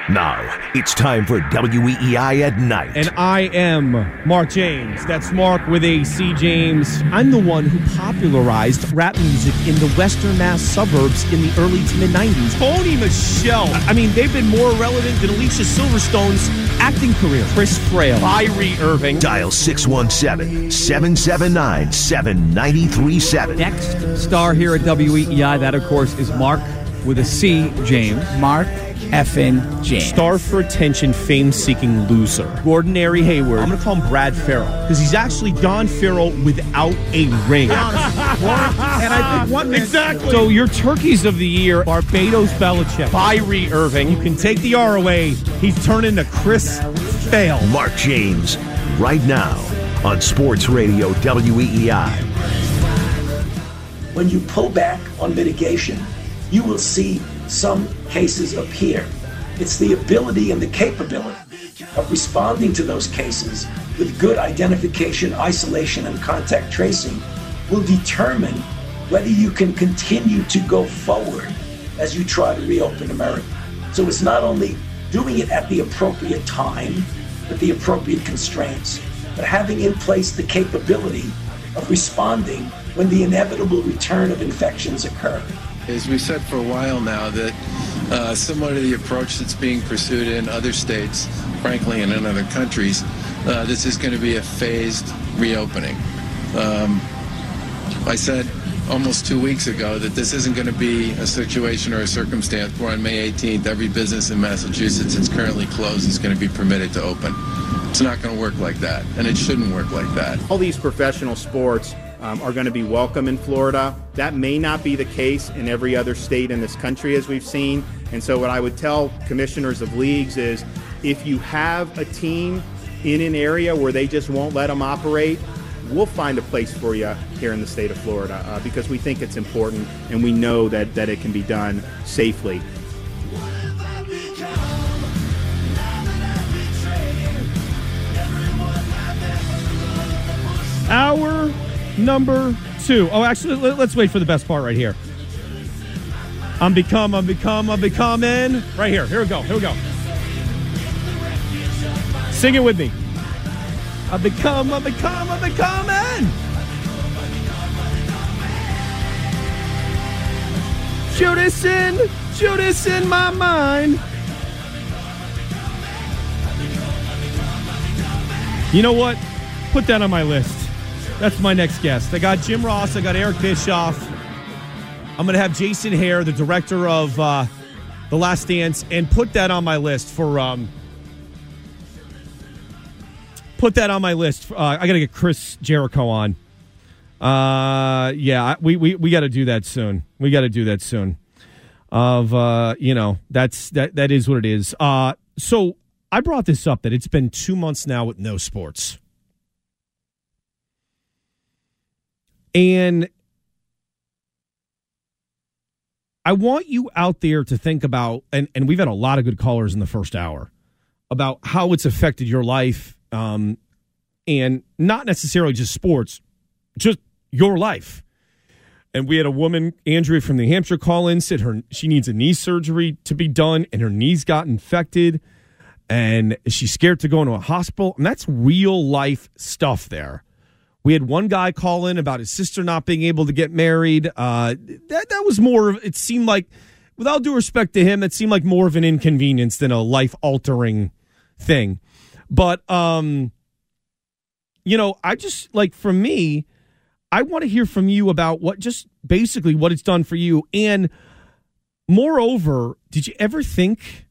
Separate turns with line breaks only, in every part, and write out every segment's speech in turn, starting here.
Now, it's time for WEEI at Night.
And I am Mark James. That's Mark with AC James. I'm the one who popularized rap music in the Western Mass suburbs in the early to mid-90s. Tony Michelle. I mean, they've been more relevant than Alicia Silverstone's acting career. Chris Frail. Kyrie Irving.
Dial 617-779-7937.
Next star here at WEEI, that, of course, is Mark with a C, James. Mark effing James.
Star for attention, fame-seeking loser. Gordon Airy Hayward. I'm going to call him Brad Farrell because he's actually Don Farrell without a ring.
And I think one
exactly. So your turkeys of the year, Barbados Belichick, Kyrie Irving. You can take the R away. He's turning to Chris Fail.
Mark James, right now on Sports Radio WEEI.
When you pull back on mitigation, you will see some cases appear. It's the ability and the capability of responding to those cases with good identification, isolation, and contact tracing will determine whether you can continue to go forward as you try to reopen America. So it's not only doing it at the appropriate time with the appropriate constraints, but having in place the capability of responding when the inevitable return of infections occur.
As we said for a while now, that similar to the approach that's being pursued in other states, frankly, and in other countries, this is going to be a phased reopening. I said almost 2 weeks ago that this isn't going to be a situation or a circumstance where on May 18th, every business in Massachusetts that's currently closed is going to be permitted to open. It's not going to work like that, and it shouldn't work like that.
All these professional sports are going to be welcome in Florida. That may not be the case in every other state in this country, as we've seen. And so what I would tell commissioners of leagues is if you have a team in an area where they just won't let them operate, we'll find a place for you here in the state of Florida because we think it's important and we know that it can be done safely.
Hour number 2. Oh, actually, let's wait for the best part right here. I'm becoming. Right here. Here we go. Sing it with me. I'm becoming. Judas in my mind. You know what? Put that on my list. That's my next guest. I got Jim Ross. I got Eric Bischoff. I'm going to have Jason Hare, the director of The Last Dance, and put that on my list for. Put that on my list. I got to get Chris Jericho on. Yeah, we got to do that soon. That is what it is. So I brought this up that it's been 2 months now with no sports. And I want you out there to think about, and we've had a lot of good callers in the first hour, about how it's affected your life, and not necessarily just sports, just your life. And we had a woman, Andrea from New Hampshire, call in, said she needs a knee surgery to be done, and her knees got infected, and she's scared to go into a hospital. And that's real life stuff there. We had one guy call in about his sister not being able to get married. That was more, it seemed like, with all due respect to him, it seemed like more of an inconvenience than a life-altering thing. But, I just, like, for me, I want to hear from you about what it's done for you. And moreover, did you ever think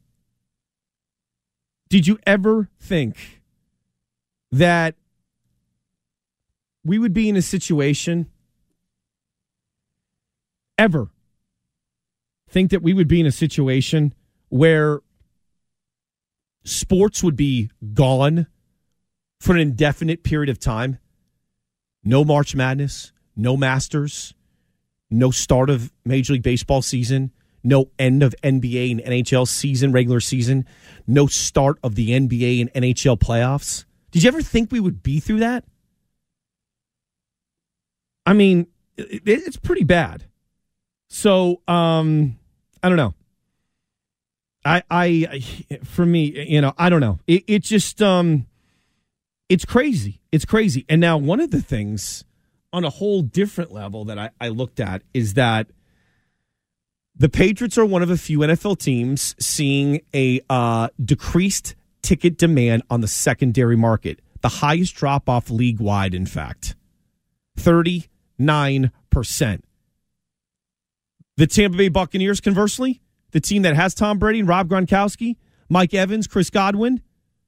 that we would be in a situation, ever think that we would be in a situation where sports would be gone for an indefinite period of time? No March Madness, no Masters, no start of Major League Baseball season, no end of NBA and NHL season, regular season, no start of the NBA and NHL playoffs. Did you ever think we would be through that? I mean, it's pretty bad. So, I don't know. For me, I don't know. It just, it's crazy. It's crazy. And now one of the things on a whole different level that I looked at is that the Patriots are one of a few NFL teams seeing a decreased ticket demand on the secondary market. The highest drop-off league-wide, in fact. 39%. The Tampa Bay Buccaneers, conversely, the team that has Tom Brady and Rob Gronkowski, Mike Evans, Chris Godwin,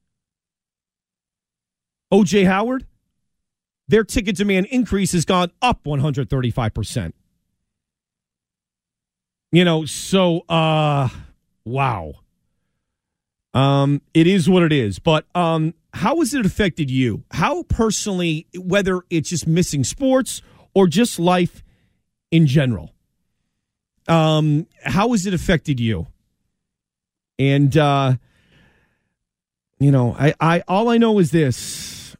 O.J. Howard, their ticket demand increase has gone up 135%. Wow. It is what it is. But how has it affected you? How personally, whether it's just missing sports or just life in general? How has it affected you? And, I all I know is this.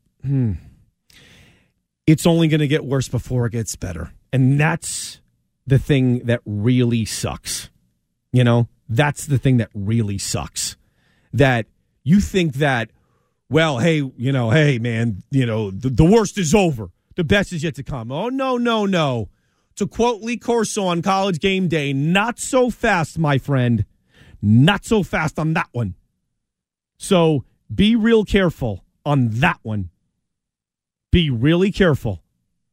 It's only going to get worse before it gets better. And that's the thing that really sucks. That's the thing that really sucks. That you think that, well, hey, man, the worst is over. The best is yet to come. Oh, no. To quote Lee Corso on College Game Day, not so fast, my friend. Not so fast on that one. So be real careful on that one. Be really careful.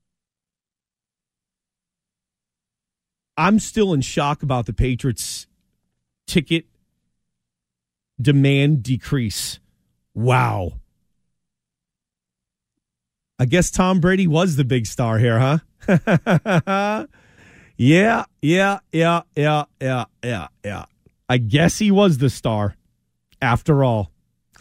I'm still in shock about the Patriots' ticket demand decrease. Wow. I guess Tom Brady was the big star here, huh? Yeah. I guess he was the star after all.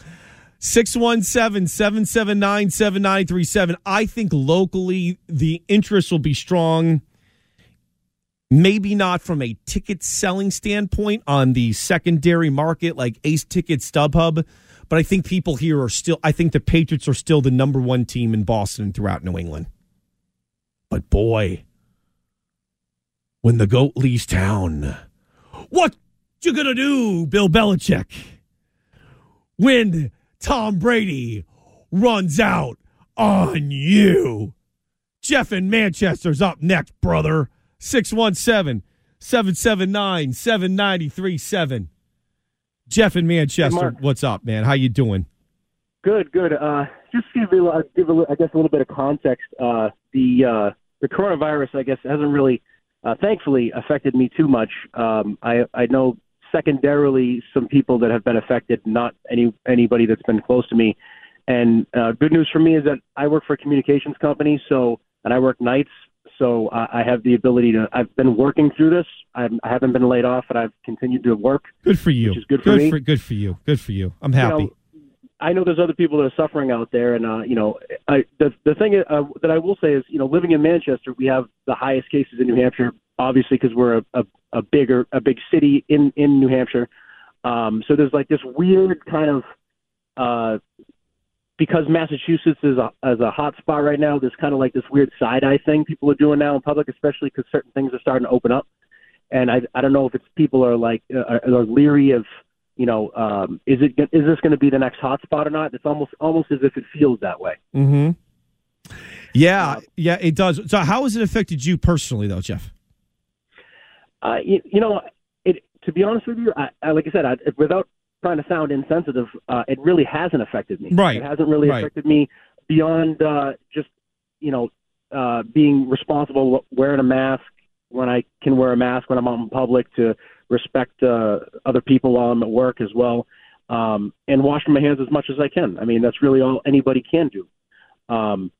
617-779-7937. I think locally the interest will be strong. Maybe not from a ticket selling standpoint on the secondary market like Ace Ticket, StubHub, but I think people here I think the Patriots are still the number one team in Boston and throughout New England. But boy, when the GOAT leaves town, what you gonna do, Bill Belichick? When Tom Brady runs out on you. Jeff in Manchester's up next, brother. 617-779-7937. Jeff in Manchester, what's up, man? How you doing?
Good. Just give a little bit of context. The coronavirus, I guess, hasn't really, thankfully, affected me too much. I know secondarily some people that have been affected, not anybody that's been close to me. And good news for me is that I work for a communications company, and I work nights. So I have the ability to. I've been working through this. I haven't been laid off, and I've continued to work.
Good for you.
Which is good for me.
Good for you. I'm happy.
I know there's other people that are suffering out there, and the thing that I will say is, living in Manchester, we have the highest cases in New Hampshire, obviously because we're a big city in New Hampshire. So there's like this weird kind of. Because Massachusetts is a hot spot right now, there's kind of like this weird side-eye thing people are doing now in public, especially because certain things are starting to open up. And I don't know if it's people are like are leery of, is this going to be the next hot spot or not? It's almost as if it feels that way.
Mm-hmm. Yeah, it does. So how has it affected you personally, though, Jeff?
To be honest with you, like I said, without trying to sound insensitive, it really hasn't affected me.
Right.
It hasn't really affected me beyond just, being responsible, wearing a mask when I can wear a mask when I'm out in public, to respect other people while I'm at work as well, and washing my hands as much as I can. I mean, that's really all anybody can do. On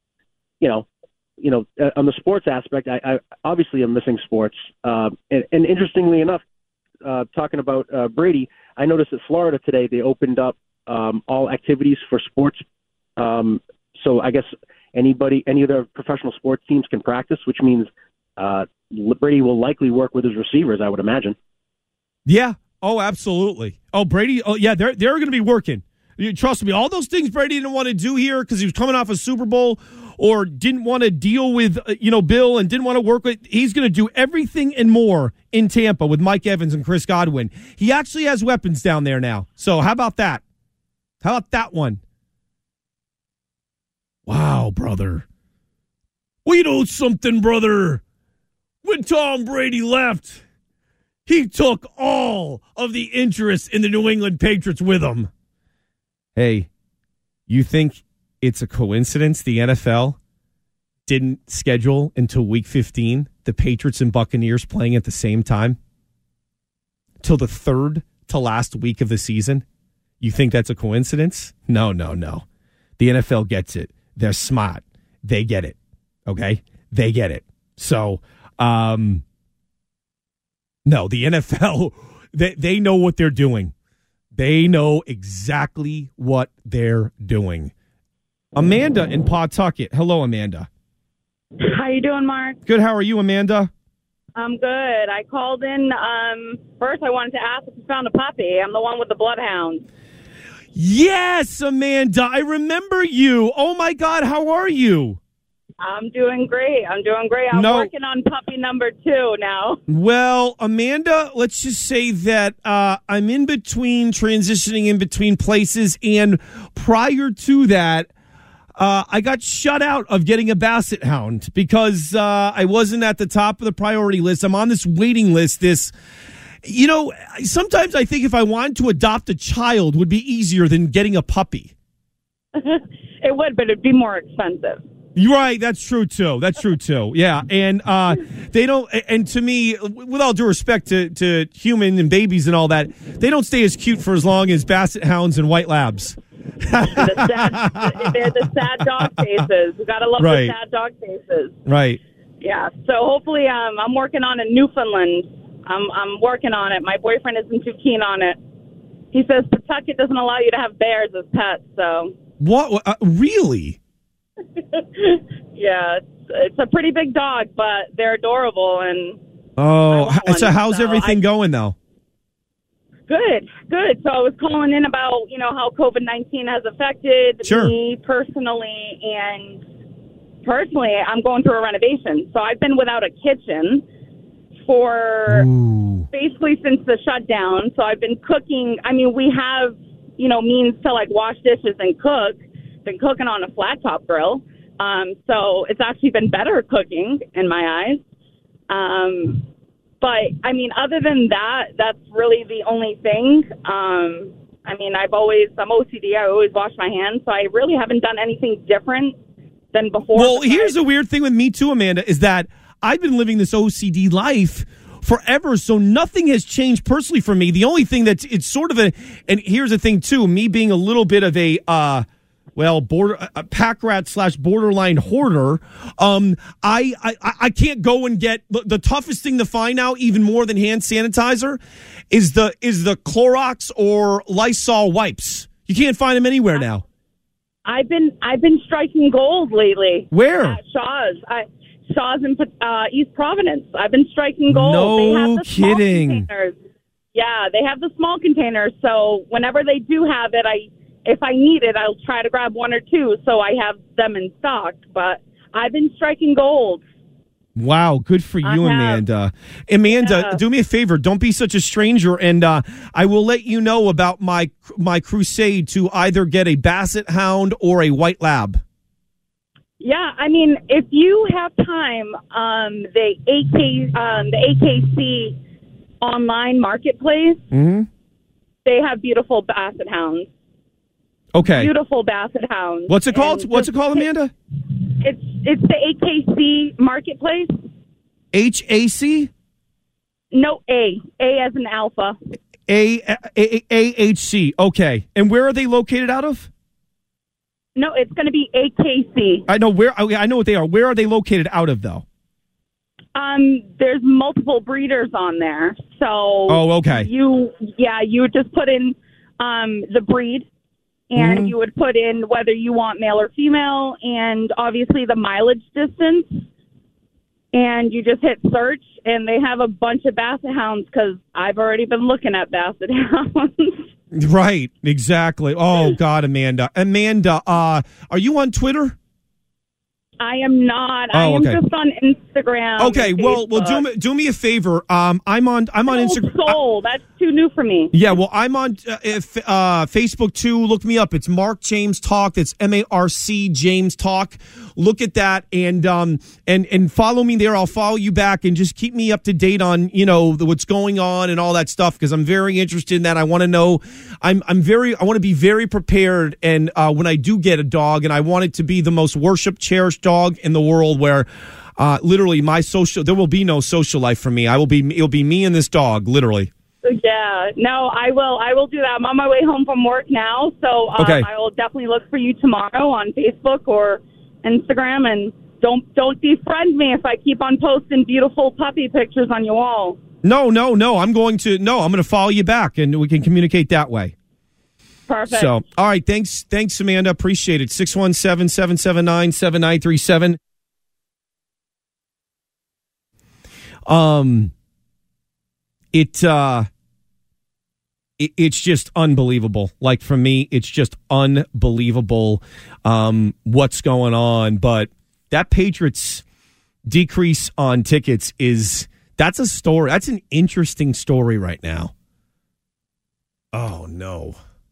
the sports aspect, I obviously am missing sports. And interestingly enough, talking about Brady, I noticed that Florida today, they opened up all activities for sports. So I guess any of their professional sports teams can practice, which means Brady will likely work with his receivers, I would imagine.
Yeah. Oh, absolutely. Oh, Brady. Oh, yeah, they're going to be working. Trust me, all those things Brady didn't want to do here because he was coming off a Super Bowl or didn't want to deal with, Bill and didn't want to work with. He's going to do everything and more in Tampa with Mike Evans and Chris Godwin. He actually has weapons down there now. So how about that? How about that one? Wow, brother. Well, you know something, brother. When Tom Brady left, he took all of the interest in the New England Patriots with him. Hey, you think it's a coincidence the NFL didn't schedule until week 15 the Patriots and Buccaneers playing at the same time? Till the third to last week of the season? You think that's a coincidence? No. The NFL gets it. They're smart. They get it. Okay? They get it. So, no, the NFL, they know what they're doing. They know exactly what they're doing. Amanda in Pawtucket. Hello, Amanda.
How you doing, Mark?
Good. How are you, Amanda?
I'm good. I called in. First, I wanted to ask if you found a puppy. I'm the one with the bloodhound.
Yes, Amanda. I remember you. Oh, my God. How are you?
I'm doing great. I'm working on puppy number 2 now.
Well, Amanda, let's just say that I'm in between transitioning in between places. And prior to that, I got shut out of getting a basset hound because I wasn't at the top of the priority list. I'm on this waiting list. Sometimes I think if I wanted to adopt a child would be easier than getting a puppy.
It would, but it'd be more expensive.
You're right. That's true too. Yeah. And they don't, and to me, with all due respect to human and babies and all that, they don't stay as cute for as long as basset hounds and white labs.
They're the sad dog faces. You got to love the sad dog faces.
Right.
Yeah. So hopefully, I'm working on a Newfoundland. I'm working on it. My boyfriend isn't too keen on it. He says Pawtucket doesn't allow you to have bears as pets. So
what? Really?
Yeah, it's a pretty big dog, but they're adorable. And
so how's everything going though?
Good. So I was calling in about how COVID-19 has affected me personally, and personally, I'm going through a renovation. So I've been without a kitchen for basically since the shutdown. So I've been cooking. I mean, we have means to like wash dishes and cook. Been cooking on a flat top grill, so it's actually been better cooking in my eyes. But I mean, other than that, that's really the only thing. I mean, I'm OCD. I always wash my hands, so I really haven't done anything different than before.
Well, here's the weird thing with me too, Amanda, is that I've been living this OCD life forever, so nothing has changed personally for me. The only thing it's sort of and here's the thing too, me being a little bit of a pack rat / borderline hoarder. I can't go and get the toughest thing to find now, even more than hand sanitizer, is the Clorox or Lysol wipes. You can't find them anywhere now.
I've been striking gold lately.
Where?
At Shaw's. Shaw's in East Providence. I've been striking gold.
No
they have the
kidding.
Small containers. Yeah, they have the small containers. So whenever they do have it, if I need it, I'll try to grab 1 or 2 so I have them in stock. But I've been striking gold.
Wow, good for you, Amanda. Amanda, do me a favor. Don't be such a stranger, and I will let you know about my crusade to either get a basset hound or a white lab.
Yeah, I mean, if you have time, the AKC online marketplace, they have beautiful basset hounds.
Okay.
Beautiful basset hounds.
What's it called? What's it called, Amanda?
It's the AKC marketplace.
HAC?
No, A as in alpha.
AHC. Okay. And where are they located out of?
No, it's going to be AKC.
I know where. I know what they are. Where are they located out of, though?
There's multiple breeders on there. So.
Oh, okay.
You would just put in the breed. And you would put in whether you want male or female, and obviously the mileage distance. And you just hit search, and they have a bunch of basset hounds because I've already been looking at basset hounds.
Right, exactly. Oh, God, Amanda. Amanda, are you on Twitter?
I am not.
Oh,
I am
okay.
just on Instagram.
Okay, well, do me a favor. I'm on Instagram.
Soul. That's too new for me.
Yeah, well, I'm on Facebook too. Look me up. It's Mark James Talk. It's MARC James Talk. Look at that and follow me there. I'll follow you back and just keep me up to date on what's going on and all that stuff because I'm very interested in that. I want to know. I want to be very prepared and when I do get a dog, and I want it to be the most worshipped, cherished dog in the world where literally there will be no social life for me. It'll be me and this dog, literally.
Yeah, no, I will do that. I'm on my way home from work now, so
okay.
I will definitely look for you tomorrow on Facebook or Instagram, and don't defriend me if I keep on posting beautiful puppy pictures on your wall.
No, I'm going to follow you back, and we can communicate that way.
Perfect.
So, all right, thanks, Amanda. Appreciate it. 617-779-7937. It's just unbelievable. Like for me, it's just unbelievable what's going on. But that Patriots decrease on tickets that's a story. That's an interesting story right now. Oh no.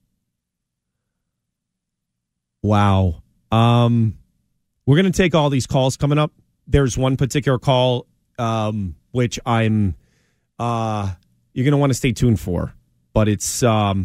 Wow. We're going to take all these calls coming up. There's one particular call which I'm you're going to want to stay tuned for. But it's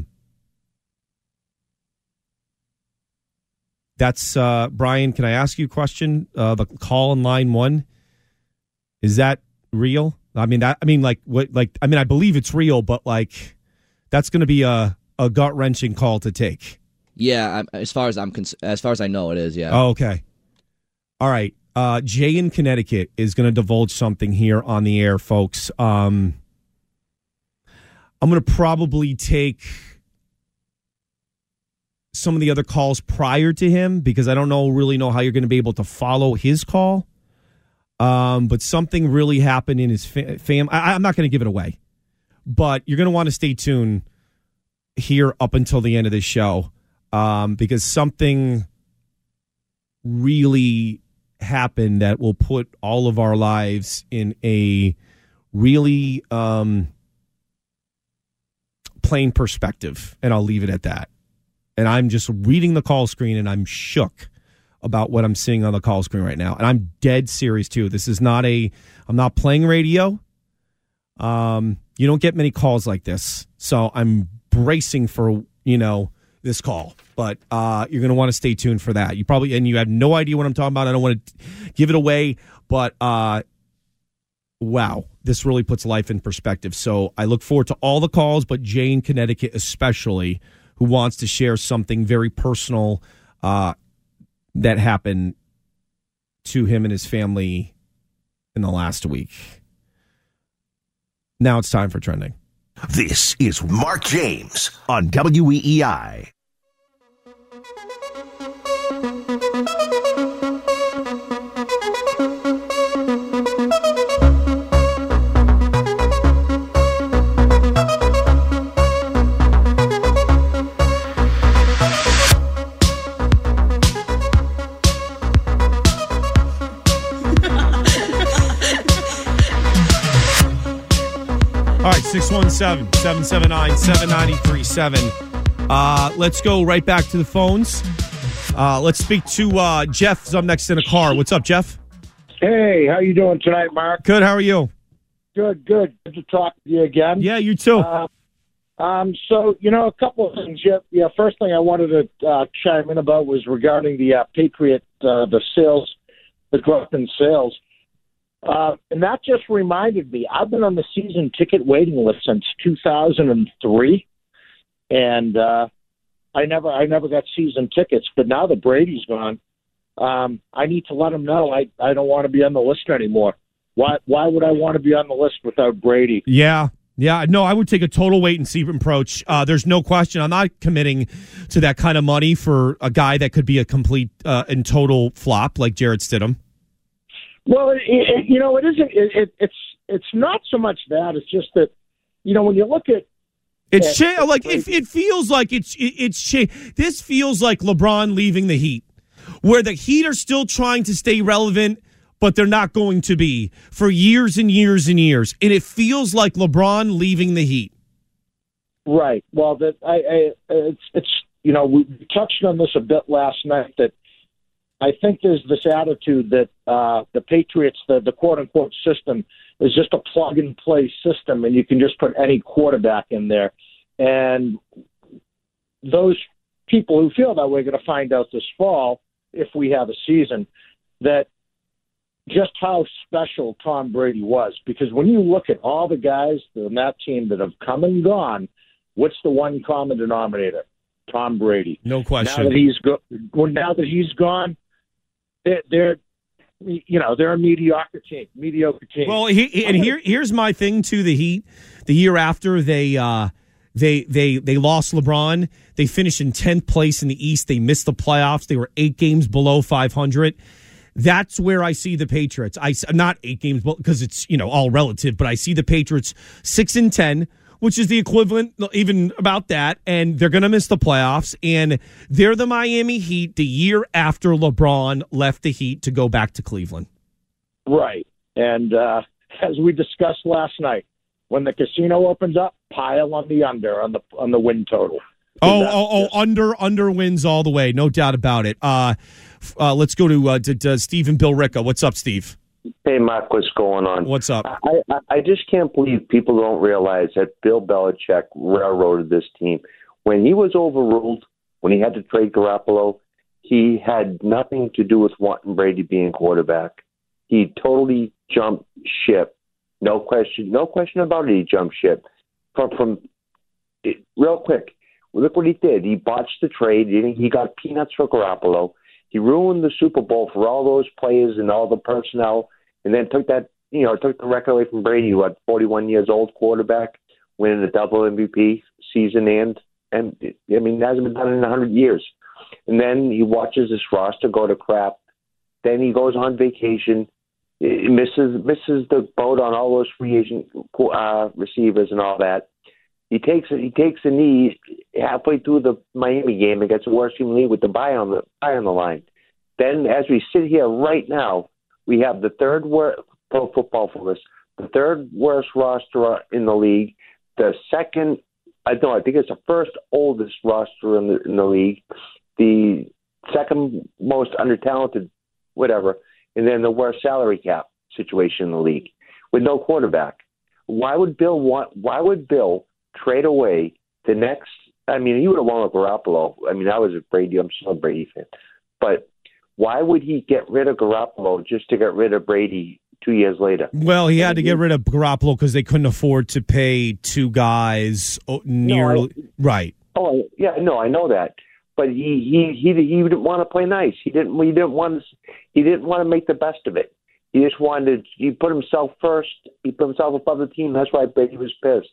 that's Brian, can I ask you a question? The call in line 1, is that real? I believe it's real, but like that's going to be a gut-wrenching call to take.
Yeah, as far as I know, it is. Yeah.
Oh, okay. All right. Jay in Connecticut is going to divulge something here on the air, folks. I'm going to probably take some of the other calls prior to him because I don't really know how you're going to be able to follow his call. But something really happened in his fam. I'm not going to give it away, but you're going to want to stay tuned here up until the end of this show because something really happened that will put all of our lives in a really plain perspective, and I'll leave it at that. And I'm just reading the call screen, and I'm shook about what I'm seeing on the call screen right now. And I'm dead serious, too. This is not I'm not playing radio. You don't get many calls like this. So I'm bracing for, this call. But you're going to want to stay tuned for that. You have no idea what I'm talking about. I don't want to give it away, but wow, this really puts life in perspective. So I look forward to all the calls, but Jay in Connecticut especially, who wants to share something very personal that happened to him and his family in the last week. Now it's time for Trending.
This is Mark James on WEEI.
All right, 617-779-7937. Let's go right back to the phones. Let's speak to Jeff, who's up next in a car. What's up, Jeff?
Hey, how you doing tonight, Mark?
Good, how are you?
Good. Good to talk to you again.
Yeah, you too.
So, a couple of things. Yeah, first thing I wanted to chime in about was regarding the Patriot, the sales, the growth in sales. And that just reminded me, I've been on the season ticket waiting list since 2003, and I never got season tickets. But now that Brady's gone, I need to let them know I don't want to be on the list anymore. Why would I want to be on the list without Brady?
Yeah. No, I would take a total wait and see approach. There's no question. I'm not committing to that kind of money for a guy that could be a complete and total flop like Jarrett Stidham.
Well, it isn't. It's not so much that. It's just that, when you look at
It feels like it's changed. This feels like LeBron leaving the Heat, where the Heat are still trying to stay relevant, but they're not going to be for years and years and years. And it feels like LeBron leaving the Heat.
Right. Well, it's we touched on this a bit last night, that I think there's this attitude that the Patriots, the quote-unquote system, is just a plug-and-play system, and you can just put any quarterback in there. And those people who feel that way are going to find out this fall, if we have a season, that just how special Tom Brady was. Because when you look at all the guys on that team that have come and gone, what's the one common denominator? Tom Brady.
No question.
Now that he's gone, they're a mediocre team.
Well, here's my thing to the Heat. The year after they lost LeBron, they finished in 10th place in the East. They missed the playoffs. They were 8 games below 500. That's where I see the Patriots. Not 8 games because it's all relative, but I see the Patriots 6-10. Which is the equivalent, even about that, and they're going to miss the playoffs, and they're the Miami Heat the year after LeBron left the Heat to go back to Cleveland.
Right, and as we discussed last night, when the casino opens up, pile on the under on the win total.
Under wins all the way, no doubt about it. Let's go to Steve and Bill Ricca. What's up, Steve?
Hey, Mark, what's going on?
What's up?
I just can't believe people don't realize that Bill Belichick railroaded this team. When he was overruled, when he had to trade Garoppolo, he had nothing to do with wanting Brady being quarterback. He totally jumped ship. No question about it, he jumped ship. From real quick, look what he did. He botched the trade. He got peanuts for Garoppolo. He ruined the Super Bowl for all those players and all the personnel, and then took the record away from Brady, who had 41 years old quarterback, winning a double MVP season, and it hasn't been done in 100 years. And then he watches his roster go to crap. Then he goes on vacation, misses the boat on all those free agent receivers and all that. He takes a knee halfway through the Miami game and gets a worse team lead with the bye on the line. Then, as we sit here right now, we have the third worst Pro Football Focus, the third worst roster in the league, the second. I think it's the first oldest roster in the league, the second most undertalented, whatever, and then the worst salary cap situation in the league with no quarterback. Why would Bill trade away the next? I mean, he would have won with Garoppolo. I mean, I'm still a Brady fan. But why would he get rid of Garoppolo just to get rid of Brady 2 years later?
Well, he had to get rid of Garoppolo because they couldn't afford to pay two guys right.
Oh, yeah, no, I know that. But he didn't want to play nice. He didn't want to make the best of it. He just wanted he put himself first. He put himself above the team. That's why Brady was pissed.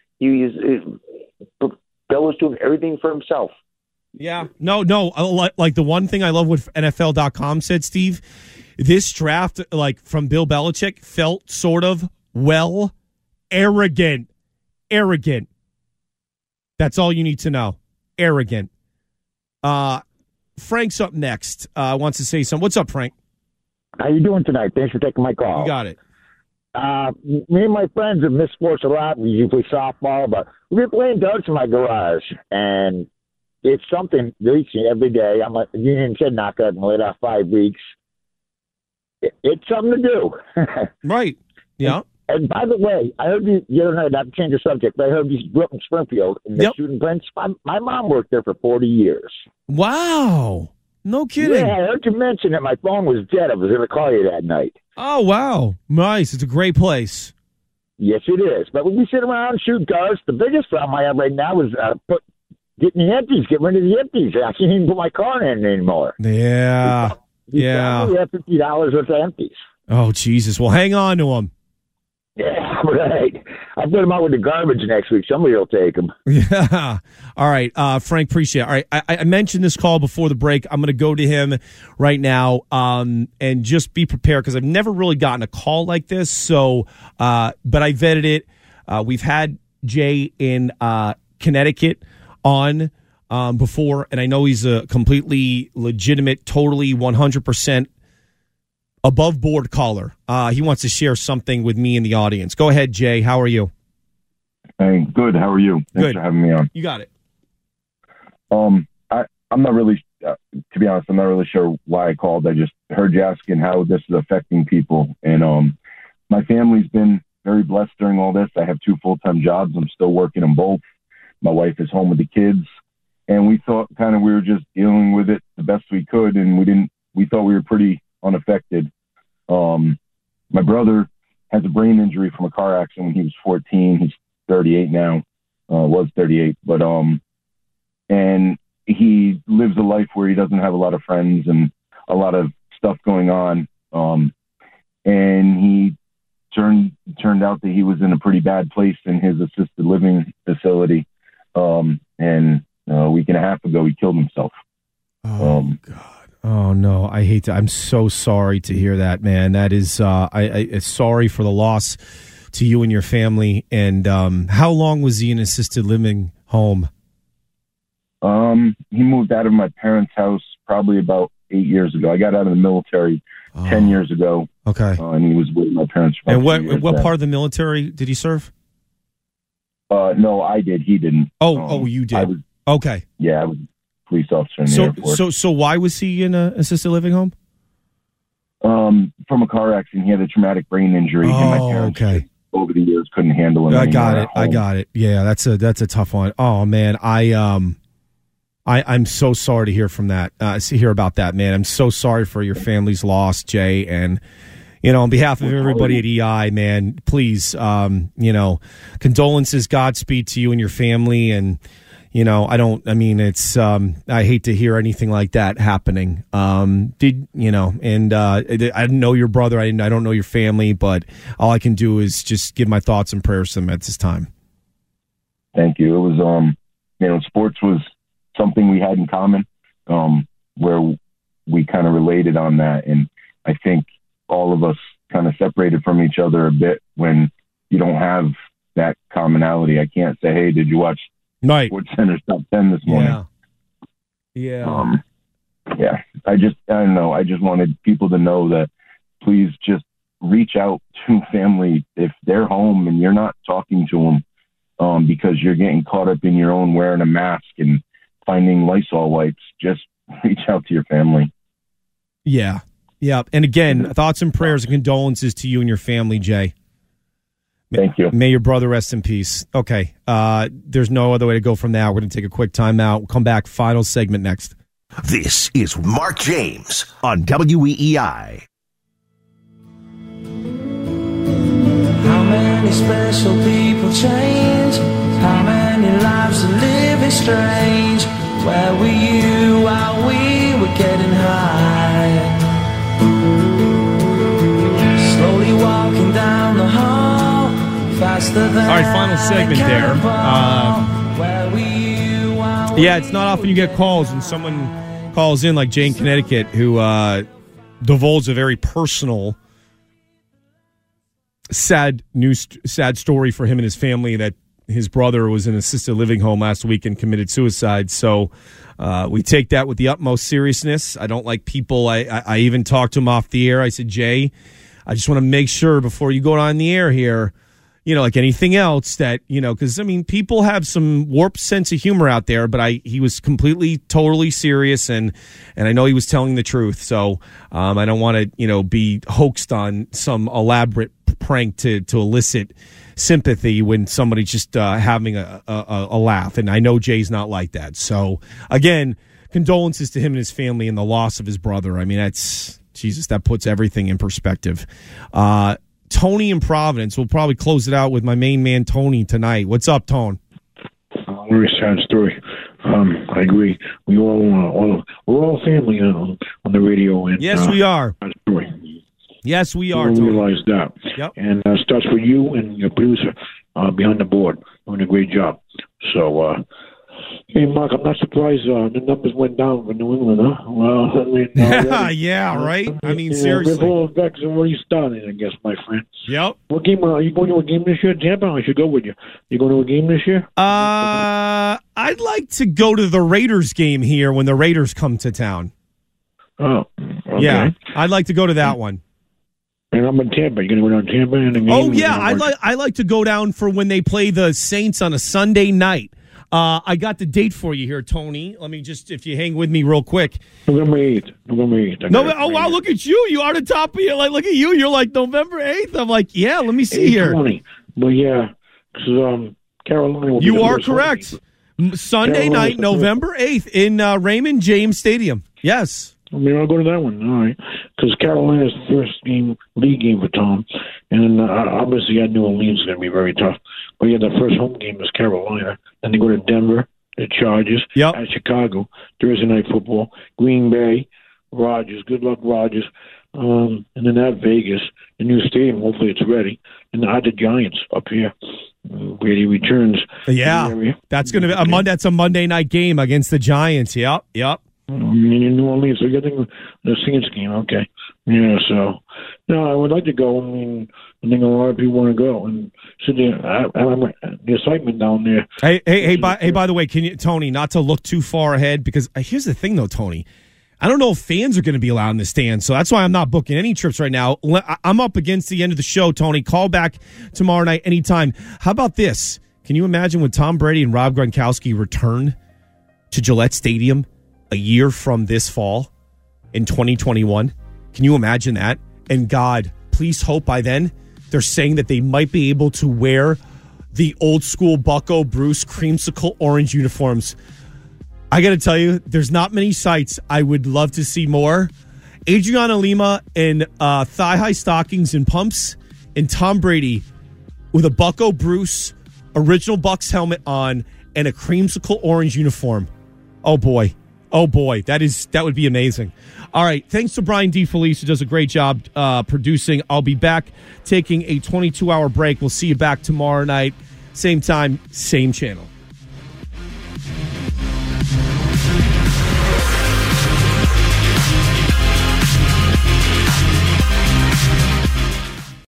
Bill was doing everything for himself.
Yeah. No. Like the one thing I love what NFL.com said, Steve, this draft, like from Bill Belichick, felt sort of, arrogant. Arrogant. That's all you need to know. Arrogant. Frank's up next. Wants to say something. What's up, Frank?
How you doing tonight? Thanks for taking my call.
You got it.
Me and my friends have missed sports a lot. We usually play softball, but we've been playing darts in my garage, and it's something reaching every day. I'm a union kid knockout and laid off 5 weeks. It's something to do.
Right. Yeah.
And by the way, I heard you the other night, not to change the subject, but I heard you grew up in Springfield in the shooting Prince. My mom worked there for 40 years.
Wow. No kidding.
Yeah, I heard you mention that my phone was dead. I was going to call you that night.
Oh, wow. Nice. It's a great place.
Yes, it is. But when we sit around and shoot darts, the biggest problem I have right now is getting the empties, get rid of the empties. I can't even put my car in anymore.
Yeah.
We have $50 worth of empties.
Oh, Jesus. Well, hang on to them.
Yeah, right. I'll put them out with the garbage next week. Somebody will take them.
Yeah. All right, Frank, appreciate it. All right, I mentioned this call before the break. I'm going to go to him right now and just be prepared because I've never really gotten a call like this. So, but I vetted it. We've had Jay in Connecticut on before, and I know he's a completely legitimate, totally 100% above board caller. He wants to share something with me and the audience. Go ahead, Jay. How are you?
Hey, good. How are you? Thanks for having me on.
You got it.
I'm not really, to be honest, I'm not really sure why I called. I just heard you asking how this is affecting people. And my family's been very blessed during all this. I have 2 full-time jobs. I'm still working them both. My wife is home with the kids. And we thought we were just dealing with it the best we could. And we thought we were pretty unaffected. My brother has a brain injury from a car accident when he was 14. He's 38 now, was 38. But, and he lives a life where he doesn't have a lot of friends and a lot of stuff going on. And he turned out that he was in a pretty bad place in his assisted living facility. And a week and a half ago, he killed himself.
Oh, God. Oh, no. I hate to. I'm so sorry to hear that, man. That is, I sorry for the loss to you and your family. And how long was he in assisted living home?
He moved out of my parents' house probably about 8 years ago. I got out of the military 10 years ago.
Okay.
And he was with my parents.
And what part of the military did he serve?
No, I did. He didn't.
You did. Okay.
Yeah, I was a police officer in the Air Force.
So why was he in an assisted living home?
From a car accident. He had a traumatic brain injury. And my parents over the years couldn't handle him.
I got it. Yeah, that's a tough one. Oh man, I'm so sorry to hear from that. Hear about that, man. I'm so sorry for your family's loss, Jay. And on behalf of everybody at EI, man, please, condolences, Godspeed to you and your family. And I hate to hear anything like that happening. I didn't know your brother. I don't know your family, but all I can do is just give my thoughts and prayers to them at this time.
Thank you. It was, sports was something we had in common, where we kind of related on that. And I think all of us kind of separated from each other a bit when you don't have that commonality. I can't say, hey, did you watch Sports Center Top 10 this morning?
Yeah.
I don't know. I just wanted people to know that please just reach out to family if they're home and you're not talking to them because you're getting caught up in your own wearing a mask and finding Lysol wipes. Just reach out to your family.
Yeah. And again, thoughts and prayers and condolences to you and your family, Jay.
Thank you.
May your brother rest in peace. Okay. There's no other way to go from that. We're going to take a quick timeout. We'll come back. Final segment next.
This is Mark James on WEEI.
How many special people change? How many lives are living strange? Where were you while we were getting high? Slowly walking down the hall, faster than
all right, final segment there. Yeah, it's not often you get calls and someone calls in like Jane, Connecticut, who divulged a very personal, sad story for him and his family that his brother was in an assisted living home last week and committed suicide. So we take that with the utmost seriousness. I don't like people. I even talked to him off the air. I said, Jay, I just want to make sure before you go on the air here, like anything else that, because, people have some warped sense of humor out there, but he was completely, totally serious, and I know he was telling the truth. So I don't want to, be hoaxed on some elaborate prank to elicit sympathy when somebody's just having a laugh. And I know Jay's not like that. So, again, condolences to him and his family and the loss of his brother. That's, Jesus, that puts everything in perspective. Tony in Providence. We'll probably close it out with my main man, Tony, tonight. What's up, Tone?
Very sad story. I agree. We're all family on the radio. And,
yes, we are.
Story.
Yes, we are.
We realize that.
Yep.
And it starts with you and your producer behind the board doing a great job. So Hey, Mark, I'm not surprised the numbers went down for New England, huh? Well, I mean,
yeah, right? I mean,
the
seriously.
ripple effects already started, I guess, my friend.
Yep.
What game are you going to a game this year, Tampa? I should go with you. You going to a game this year?
I'd like to go to the Raiders game here when the Raiders come to town.
Oh, okay.
Yeah, I'd like to go to that one.
And I'm in Tampa. You going to go down to Tampa in the game?
Oh, yeah, I like to go down for when they play the Saints on a Sunday night. I got the date for you here, Tony. Let me just, if you hang with me real quick.
November 8th.
Oh, wow, look at you. You are the top of your, like, look at you. You're like November 8th. I'm like, yeah, let me see here.
20. But, yeah, because Carolina will be
You are correct. Sunday night, November 8th in Raymond James Stadium. Yes.
I mean, I'll go to that one. All right. Because Carolina's the first league game for Tom. And obviously I knew Orleans was going to be very tough. But, yeah, the first home game is Carolina. Then they go to Denver, the Chargers, at Chicago, Thursday Night Football, Green Bay, Rodgers. Good luck, Rodgers. And then at Vegas, the new stadium, hopefully it's ready. And at the Giants up here, where he returns.
Yeah, that's going to be that's a Monday night game against the Giants. Yep.
I mean, in New Orleans, so getting the Saints game, okay. Yeah, so, no, I would like to go. I mean, I think a lot of people want to go. And so the excitement down there.
Hey, by the way, can you, Tony, not to look too far ahead, because here's the thing, though, Tony. I don't know if fans are going to be allowed in the stands, so that's why I'm not booking any trips right now. I'm up against the end of the show, Tony. Call back tomorrow night anytime. How about this? Can you imagine when Tom Brady and Rob Gronkowski return to Gillette Stadium a year from this fall in 2021? Can you imagine that? And God, please hope by then they're saying that they might be able to wear the old school Bucco Bruce creamsicle orange uniforms. I got to tell you, there's not many sights I would love to see more. Adriana Lima in thigh-high stockings and pumps, and Tom Brady with a Bucco Bruce original Bucks helmet on and a creamsicle orange uniform. Oh boy, that would be amazing. All right, thanks to Brian DeFelice, who does a great job producing. I'll be back taking a 22-hour break. We'll see you back tomorrow night, same time, same channel.